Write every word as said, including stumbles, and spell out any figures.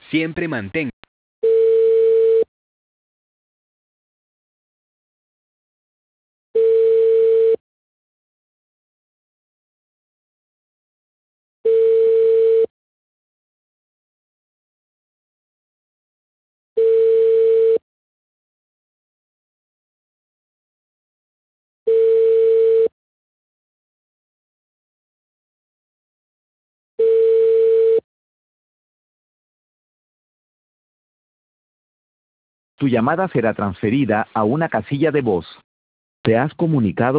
Siempre mantenga. Tu llamada será transferida a una casilla de voz. Te has comunicado